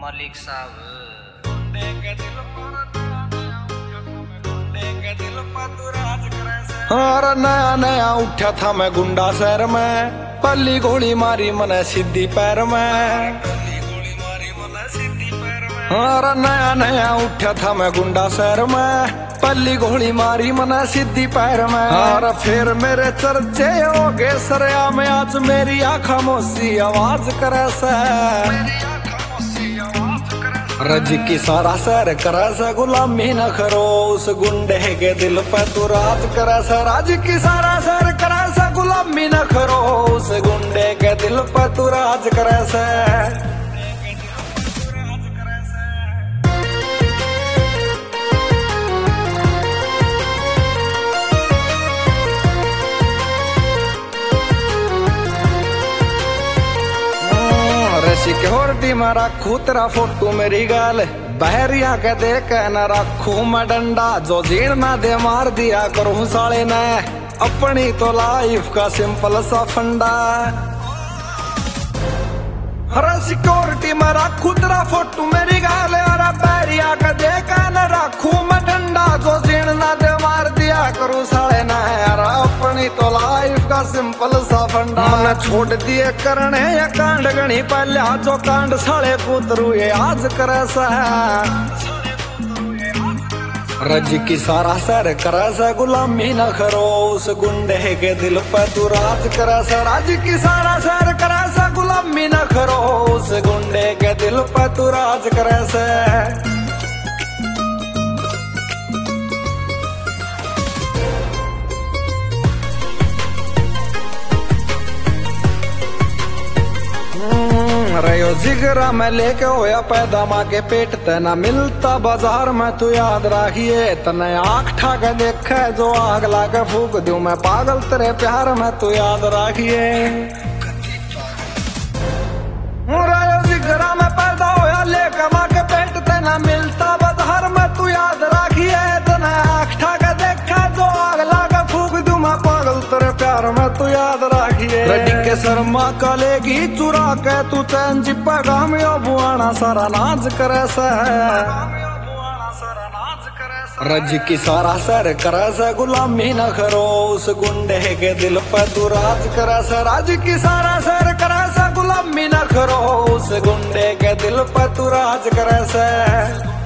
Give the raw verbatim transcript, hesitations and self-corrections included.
मलिक साहब और नया नया उठा था मैं गुंडा शहर में, पल्ली गोली मारी मने सीधी पैर में। और नया नया उठा था मैं गुंडा शहर में, पल्ली गोली मारी मने सीधी पैर में। और फिर मेरे चर्चे हो गए सरया में, आज मेरी आँखों मोसी आवाज करे से। रज की सारा सैर करे से, गुलामी न करो उस गुंडे के दिल पे तू राज करे से। राज की सारा सैर करे से, गुलामी न करो उस गुंडे के दिल पे तू राज करे से। सिक्योरिटी में रखू तेरा फोटो मेरी गाल, बहरिया के देख न रखू मैं डंडा। जो जीण ना दे मार दिया करूँ साले ने, अपनी तो लाइफ का सिंपल सा फंडा। अरे सिक्योरिटी में रखू तेरा फोटो मेरी गाल, अरे बहरिया के देख न रखू मैं डंडा। जो जीण ना दे मार दिया करूँ साले ने, अरे अपनी तो लाइफ का सिंपल सा फंडा। मैंने छोड़ दिए करने या कांड गणी पहले, जो कांड साले पुतरू ये आज करे सा। रज की सारा सैर करे से, गुलामी न करो उस गुंडे के दिल पे तू राज करे से। राज की सारा सैर करे से, गुलामी न करो उस गुंडे के दिल पे तू राज करे से। रयो जिगरा में लेके होया पैदा माँ के पेट, तना मिलता बाजार में तू याद रखिए। तने आँख ठाके देखे जो आग लाके फूक दूं मैं, पागल तेरे प्यार में तू याद रखिए। रयो जिगरा में पैदा होया लेके माँ के पेट, तना मिलता बाजार में तू याद रखिए। तने आँख ठाके देखे जो आग लाके फूक दूं मैं, पागल तेरे प्यार में तू याद रखिए। रेडी के शर्मा कलेगी चुरा के तू चैन जिपा गामियो बुआना सारा नाच करे से। रज की सारा सैर करे से, गुलामी न करो उस गुंडे के दिल पे तू राज करे से। राज की सारा सैर करे से, गुलामी न करो उस गुंडे के दिल पे तू राज करे से।